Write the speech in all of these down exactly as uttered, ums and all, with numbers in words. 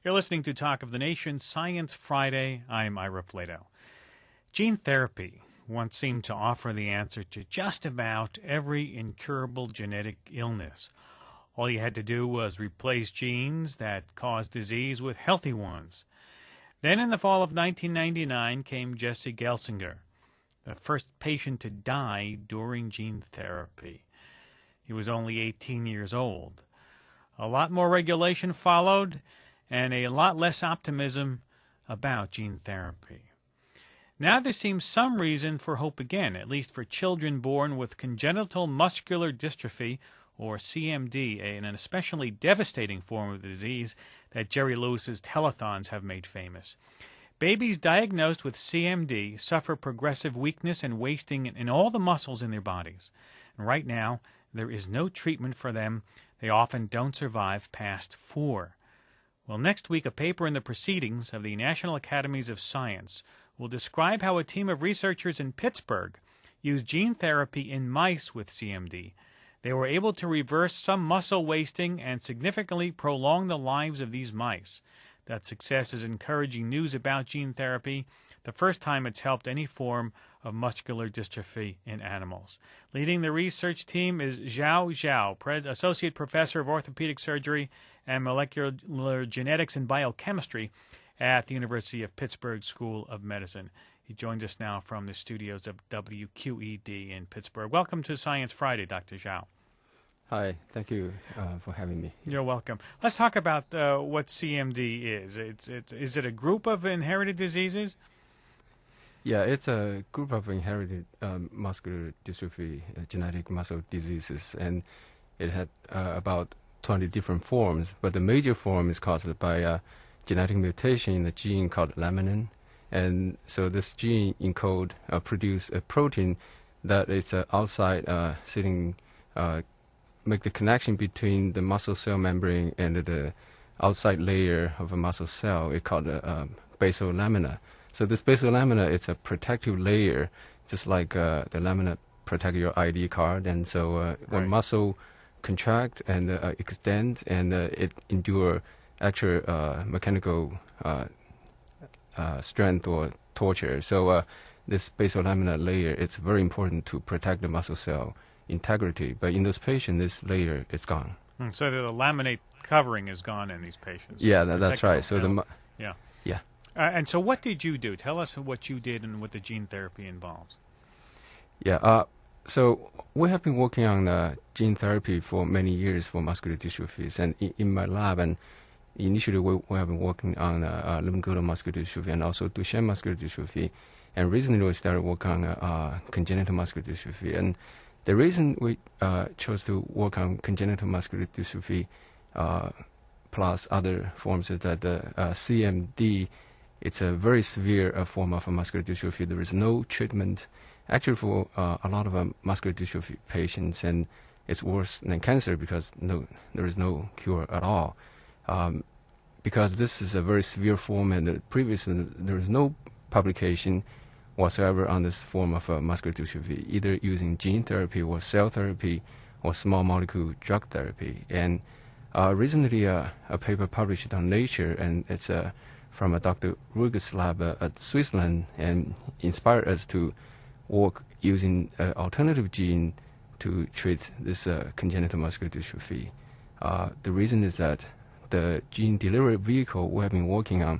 You're listening to Talk of the Nation, Science Friday. I'm Ira Flato. Gene therapy once seemed to offer the answer to just about every incurable genetic illness. All you had to do was replace genes that caused disease with healthy ones. Then in the fall of nineteen ninety-nine came Jesse Gelsinger, the first patient to die during gene therapy. He was only eighteen years old. A lot more regulation followed, and a lot less optimism about gene therapy. Now there seems some reason for hope again, at least for children born with congenital muscular dystrophy, or C M D, an especially devastating form of the disease that Jerry Lewis's telethons have made famous. Babies diagnosed with C M D suffer progressive weakness and wasting in all the muscles in their bodies. And right now, there is no treatment for them. They often don't survive past four. Well, next week, a paper in the Proceedings of the National Academies of Science will describe how a team of researchers in Pittsburgh used gene therapy in mice with C M D. They were able to reverse some muscle wasting and significantly prolong the lives of these mice. That success is encouraging news about gene therapy, the first time it's helped any form of muscular dystrophy in animals. Leading the research team is Xiao Zhao, Pres- Associate Professor of Orthopedic Surgery and Molecular Genetics and Biochemistry at the University of Pittsburgh School of Medicine. He joins us now from the studios of W Q E D in Pittsburgh. Welcome to Science Friday, Doctor Zhao. Hi, thank you uh, for having me. You're welcome. Let's talk about uh, what C M D is. It's, it's, is it a group of inherited diseases? Yeah, it's a group of inherited um, muscular dystrophy, uh, genetic muscle diseases, and it had uh, about twenty different forms, but the major form is caused by a genetic mutation in a gene called laminin, and so this gene encode uh, produce a protein that is uh, outside uh, sitting, uh, make the connection between the muscle cell membrane and the outside layer of a muscle cell. It's called a uh, basal lamina. So this basal lamina is a protective layer, just like uh, the lamina protect your I D card. And so uh, right. when muscle contract and uh, extend, and uh, it endure actual uh, mechanical uh, uh, strength or torture. So uh, this basal lamina layer, it's very important to protect the muscle cell integrity. But in this patient, this layer is gone. Hmm, so the laminate covering is gone in these patients. Yeah, that, that's right. So the yeah, yeah. Uh, and so what did you do? Tell us what you did and what the gene therapy involves. Yeah, uh, so we have been working on uh, gene therapy for many years for muscular dystrophies. And in, in my lab, and initially we, we have been working on uh, uh, limb-girdle muscular dystrophy and also Duchenne muscular dystrophy. And recently we started working on uh, uh, congenital muscular dystrophy. And the reason we uh, chose to work on congenital muscular dystrophy uh, plus other forms is that the uh, C M D, it's a very severe uh, form of a muscular dystrophy. There is no treatment actually for uh, a lot of um, muscular dystrophy patients, and it's worse than cancer because no, there is no cure at all. Um, because this is a very severe form, and the previous uh, there is no publication whatsoever on this form of uh, muscular dystrophy, either using gene therapy or cell therapy or small molecule drug therapy. And uh, recently, uh, a paper published on Nature, and it's a uh, from a Doctor Ruger's lab uh, at Switzerland, and inspired us to work using uh, alternative gene to treat this uh, congenital muscular dystrophy. Uh, the reason is that the gene delivery vehicle we have been working on,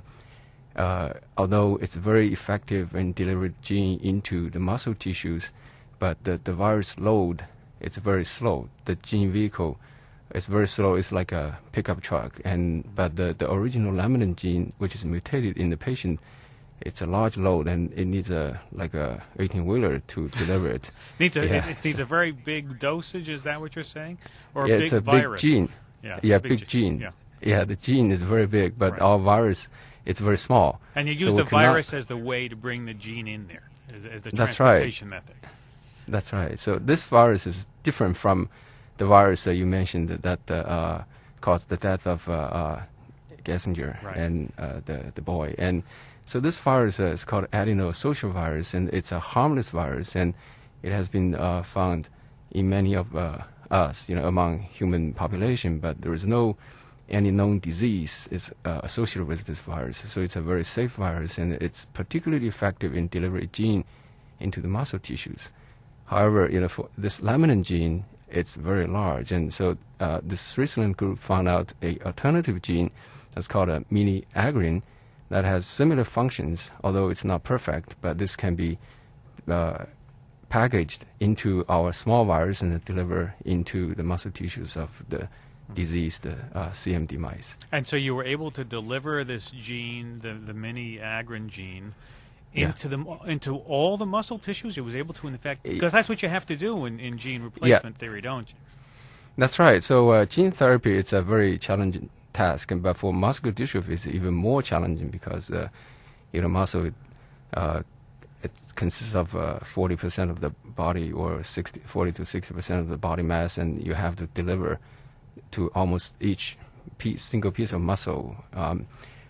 uh, although it's very effective in delivering gene into the muscle tissues, but the, the virus load, it's very slow. The gene vehicle it's very slow. It's like a pickup truck, and but the, the original laminin gene, which is mutated in the patient, it's a large load, and it needs a like a eighteen wheeler to deliver it. needs a yeah. it, it needs a very big dosage. Is that what you're saying? Or a yeah, big it's a virus? big gene. Yeah, yeah, big, big gene. Yeah. yeah, the gene is very big, but right. our virus it's very small. And you use so the virus as the way to bring the gene in there, as, as the That's transportation right. method. That's right. So this virus is different from the virus that you mentioned that, that uh, uh, caused the death of uh, uh, Gelsinger right. and uh, the the boy. And so this virus uh, is called adenosocial virus, and it's a harmless virus, and it has been uh, found in many of uh, us, you know, among human population. But there is no any known disease is uh, associated with this virus. So it's a very safe virus, and it's particularly effective in delivering gene into the muscle tissues. However, you know, for this laminin gene, it's very large, and so uh, this Switzerland group found out a alternative gene that's called a mini-agrin that has similar functions, although it's not perfect, but this can be uh, packaged into our small virus and deliver into the muscle tissues of the diseased uh, C M D mice. And so you were able to deliver this gene, the, the mini-agrin gene, into yeah. the into all the muscle tissues. It was able to, in fact, because that's what you have to do in, in gene replacement yeah. theory, don't you? That's right. So uh, gene therapy, it's a very challenging task, but for muscular dystrophy, it's even more challenging because uh, you know muscle uh, it consists of uh, forty percent of the body, or sixty, forty to sixty percent of the body mass, and you have to deliver to almost each piece, single piece of muscle. Um,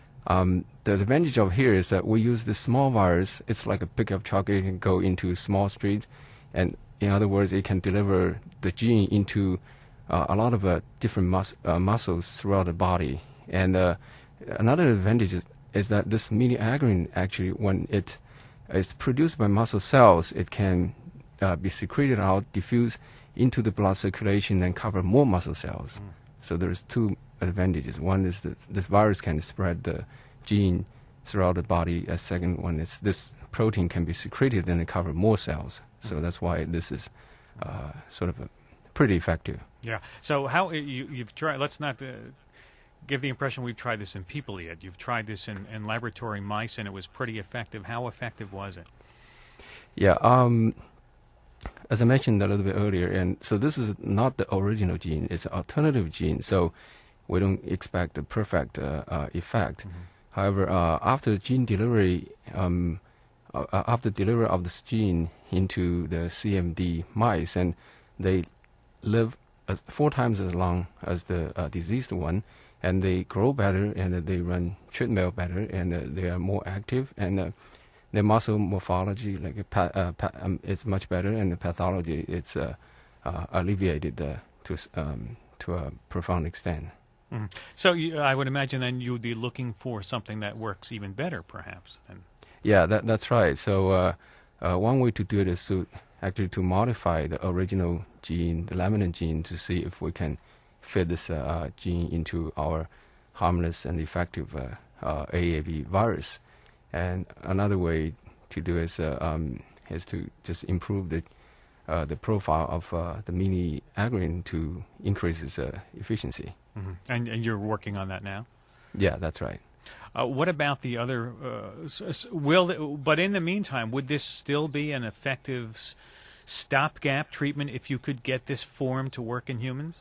um, the advantage of here is that we use this small virus. It's like a pickup truck. It can go into small street, and in other words, it can deliver the gene into uh, a lot of uh, different mus- uh, muscles throughout the body. And uh, another advantage is, is that this mini-agrin, actually, when it is produced by muscle cells, it can uh, be secreted out, diffuse into the blood circulation, and cover more muscle cells. Mm. So there's two advantages. One is that this virus can spread the gene throughout the body. A second one is this protein can be secreted and cover more cells. So mm. that's why this is uh, sort of a pretty effective. Yeah. So how you, you've tried? Let's not uh, give the impression we've tried this in people yet. You've tried this in, in laboratory mice, and it was pretty effective. How effective was it? Yeah. Um, As I mentioned a little bit earlier, and so this is not the original gene, it's an alternative gene, so we don't expect the perfect uh, uh, effect. Mm-hmm. However, uh, after gene delivery, um, uh, after delivery of this gene into the C M D mice, and they live uh, four times as long as the uh, diseased one, and they grow better, and uh, they run treadmill better, and uh, they are more active, and uh, the muscle morphology, like a pa- uh, pa- um, it's much better, and the pathology, it's uh, uh, alleviated uh, to um, to a profound extent. Mm-hmm. So you, I would imagine then you would be looking for something that works even better, perhaps. Then. Yeah, that, that's right. So uh, uh, one way to do it is to actually to modify the original gene, the laminin gene, to see if we can fit this uh, gene into our harmless and effective uh, uh, A A V virus. And another way to do is uh, um, is to just improve the uh, the profile of uh, the mini-agrin to increase its uh, efficiency. Mm-hmm. And, and you're working on that now? Yeah, that's right. Uh, what about the other? Uh, s- s- will but in the meantime, would this still be an effective s- stopgap treatment if you could get this form to work in humans?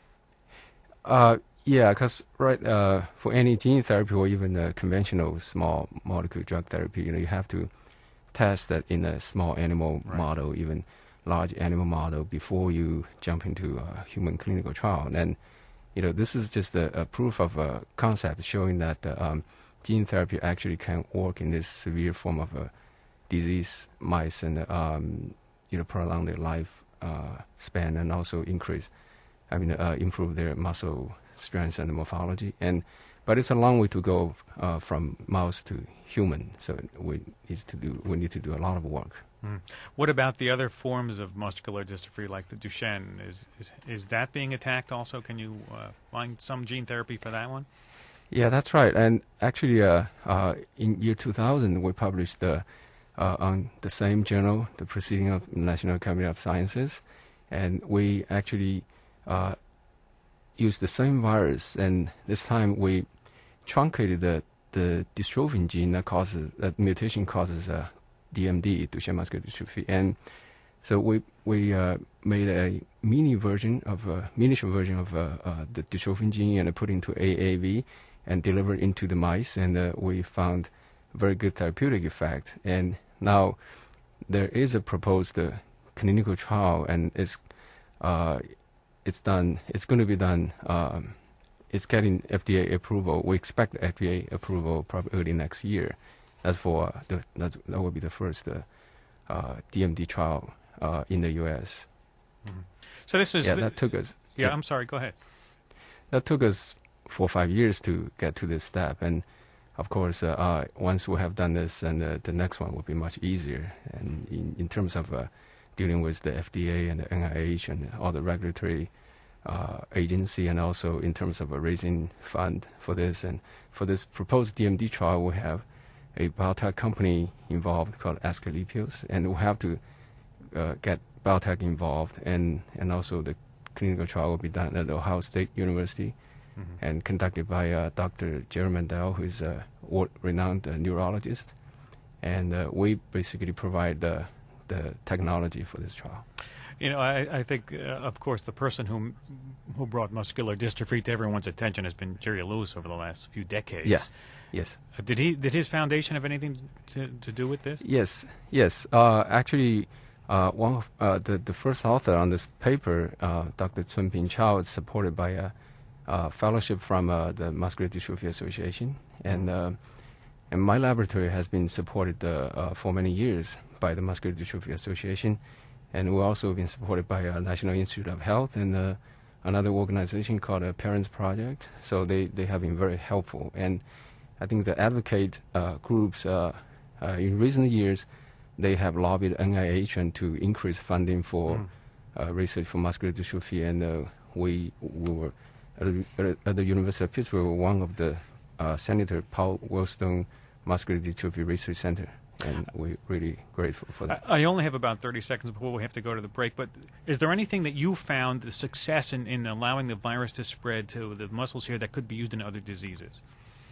Uh, Yeah, because right uh, for any gene therapy or even a conventional small molecule drug therapy, you know, you have to test that in a small animal right. model, even large animal model, before you jump into a human clinical trial. And you know, this is just a, a proof of a concept showing that uh, um, gene therapy actually can work in this severe form of a disease mice, and um, you know, prolong their life uh, span, and also increase, I mean, uh, improve their muscle strength and morphology. And but it's a long way to go uh, from mouse to human. So we need to do we need to do a lot of work. Mm. What about the other forms of muscular dystrophy, like the Duchenne? Is is, is that being attacked also? Can you uh, find some gene therapy for that one? Yeah, that's right. And actually, uh, uh, in year two thousand, we published the, uh, on the same journal, the Proceeding of National Academy of Sciences, and we actually uh, used the same virus, and this time we truncated the the dystrophin gene that causes that mutation causes uh, D M D, Duchenne muscular dystrophy, and so we we uh, made a mini version of a miniature version of uh, uh, the dystrophin gene and put into A A V and delivered into the mice, and uh, we found very good therapeutic effect. And now there is a proposed uh, clinical trial, and it's uh, it's done. It's going to be done. Um, it's getting F D A approval. We expect F D A approval probably early next year. That's for the that that will be the first uh, uh, D M D trial uh, in the U S. Mm-hmm. So this is yeah. The, that took us. Yeah, yeah, I'm sorry. Go ahead. That took us four or five years to get to this step. And of course, uh, uh, once we have done this, and uh, the next one will be much easier. And in, in terms of uh, dealing with the F D A and the N I H and all the regulatory uh, agency, and also in terms of uh, raising fund for this. And for this proposed D M D trial, we have a biotech company involved called Asclepios, and we have to uh, get biotech involved, and, and also the clinical trial will be done at Ohio State University, mm-hmm. and conducted by uh, Doctor Jerry Mandel, who is a world-renowned uh, neurologist, and uh, we basically provide the the technology for this trial. You know, I, I think, uh, of course, the person who who brought muscular dystrophy to everyone's attention has been Jerry Lewis over the last few decades. Yeah. Yes. Uh, did he? Did his foundation have anything to, to do with this? Yes. Yes. Uh, actually, uh, one of uh, the the first author on this paper, uh, Doctor Chun-Ping Chao, is supported by a, a fellowship from uh, the Muscular Dystrophy Association, and uh, and my laboratory has been supported uh, uh, for many years by the Muscular Dystrophy Association, and we've also been supported by uh, National Institute of Health and uh, another organization called uh, Parents Project. So they, they have been very helpful, and I think the advocate uh, groups uh, uh, in recent years, they have lobbied N I H and to increase funding for mm. uh, research for muscular dystrophy, and uh, we, we were at, at the University of Pittsburgh, one of the uh, Senator Paul Wellstone Muscular Dystrophy Research Center, and we're really grateful for that. I, I only have about thirty seconds before we have to go to the break, but is there anything that you found the success in, in allowing the virus to spread to the muscles here that could be used in other diseases?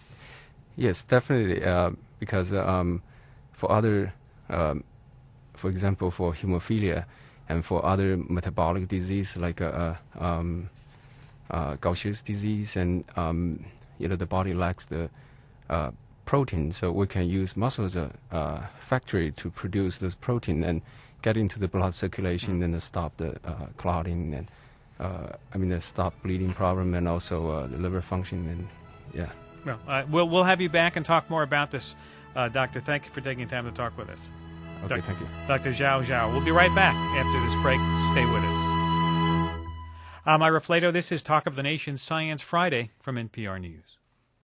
Yes, definitely, uh, because uh, um, for other, um, for example, for hemophilia and for other metabolic disease like uh, uh, um, uh, Gaucher's disease, and um, you know the body lacks the uh, protein, so we can use muscle as a uh, factory to produce this protein and get into the blood circulation, and stop the uh, clotting, and uh, I mean the stop bleeding problem, and also uh, the liver function, and yeah. Well, uh, we'll we'll have you back and talk more about this, uh, Doctor. Thank you for taking time to talk with us. Okay, Doctor thank you. Doctor Zhao Zhao. We'll be right back after this break. Stay with us. I'm Ira Flato. This is Talk of the Nation Science Friday from N P R News.